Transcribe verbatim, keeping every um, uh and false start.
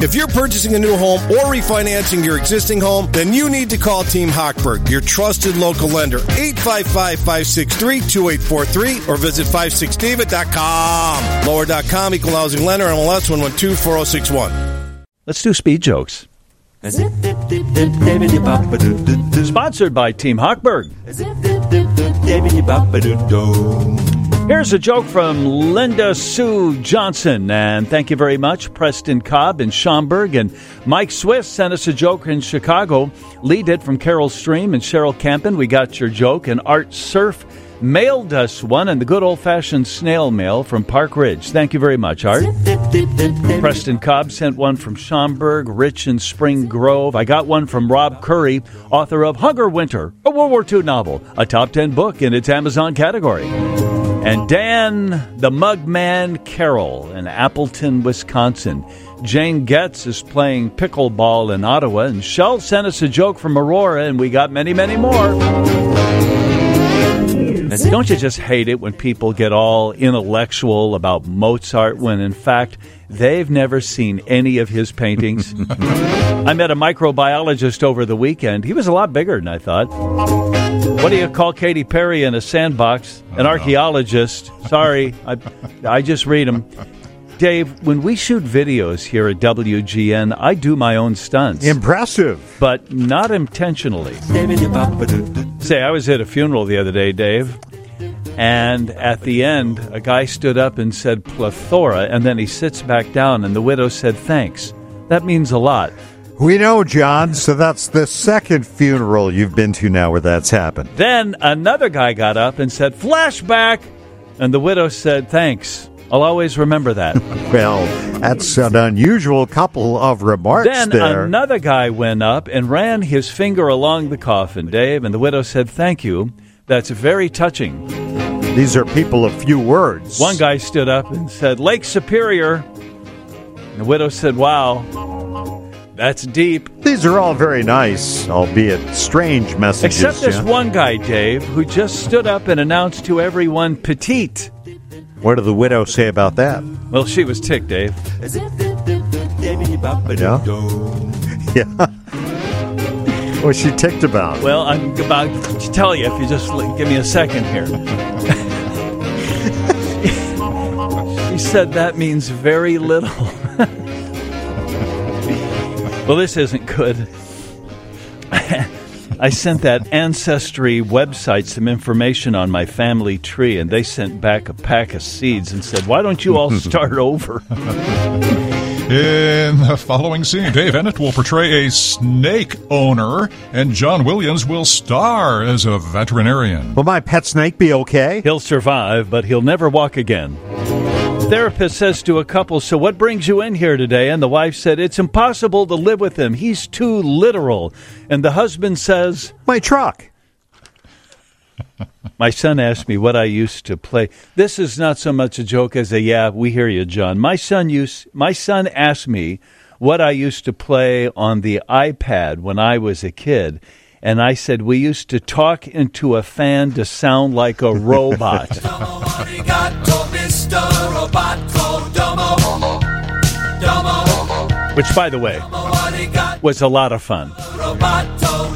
If you're purchasing a new home or refinancing your existing home, then you need to call Team Hochberg, your trusted local lender. eight five five, five six three, two eight four three or visit five six david dot com. Lower dot com, equal housing lender, M L S one one two four zero six one. Let's do speed jokes. Sponsored by Team Hochberg. Here's a joke from Linda Sue Johnson, and thank you very much. Preston Cobb in Schaumburg, and Mike Swiss sent us a joke in Chicago. Lee did from Carol Stream and Cheryl Campen. We got your joke, and Art Surf mailed us one in the good old-fashioned snail mail from Park Ridge. Thank you very much, Art. Preston Cobb sent one from Schaumburg, Rich in Spring Grove. I got one from Rob Curry, author of Hunger Winter, a World War Two novel, a top ten book in its Amazon category. And Dan the Mugman Carroll in Appleton, Wisconsin. Jane Getz is playing pickleball in Ottawa, and Shell sent us a joke from Aurora, and we got many, many more. And don't you just hate it when people get all intellectual about Mozart when, in fact, they've never seen any of his paintings? I met a microbiologist over the weekend. He was a lot bigger than I thought. What do you call Katy Perry in a sandbox? An archaeologist. Sorry, I, I just read them. Dave, when we shoot videos here at W G N, I do my own stunts. Impressive. But not intentionally. Say, I was at a funeral the other day, Dave, and at the end, a guy stood up and said plethora, and then he sits back down, and the widow said thanks. That means a lot. We know, John, so that's the second funeral you've been to now where that's happened. Then another guy got up and said flashback, and the widow said thanks. I'll always remember that. Well, that's an unusual couple of remarks then there. Then another guy went up and ran his finger along the coffin, Dave, and the widow said, thank you. That's very touching. These are people of few words. One guy stood up and said, Lake Superior. And the widow said, wow, that's deep. These are all very nice, albeit strange messages. Except this yeah? one guy, Dave, who just stood up and announced to everyone, petite. What did the widow say about that? Well, she was ticked, Dave. Yeah? Yeah. What's she ticked about? Well, I'm about to tell you if you just give me a second here. She said that means very little. Well, this isn't good. I sent that Ancestry website some information on my family tree, and they sent back a pack of seeds and said, why don't you all start over? In the following scene, Dave Ennett will portray a snake owner, and John Williams will star as a veterinarian. Will my pet snake be okay? He'll survive, but he'll never walk again. Therapist says to a couple, so what brings you in here today? And the wife said, it's impossible to live with him. He's too literal. And the husband says, my truck. My son asked me what I used to play. This is not so much a joke as a, yeah, we hear you, John. My son used, my son asked me what I used to play on the iPad when I was a kid. And I said, we used to talk into a fan to sound like a robot. Which, by the way, was a lot of fun.